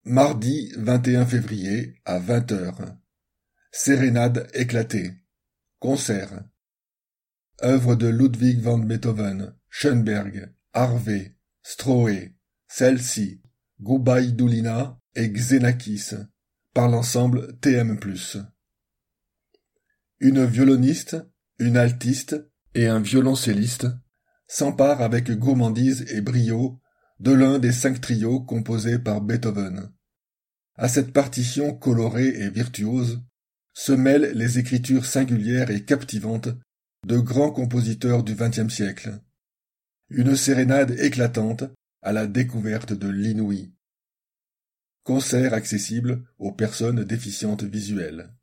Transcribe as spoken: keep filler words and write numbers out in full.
Mardi vingt et un février à vingt heures. Sérénade éclatée. Concert. Œuvres de Ludwig van Beethoven, Schoenberg, Harvey, Strohe, Celsi, Goubaïdoulina et Xenakis, par l'ensemble T M plus. Une violoniste, une altiste et un violoncelliste s'emparent avec gourmandise et brio de l'un des cinq trios composés par Beethoven. À cette partition colorée et virtuose se mêlent les écritures singulières et captivantes de grands compositeurs du vingtième siècle. Une sérénade éclatante à la découverte de l'inouï. Concert accessible aux personnes déficientes visuelles.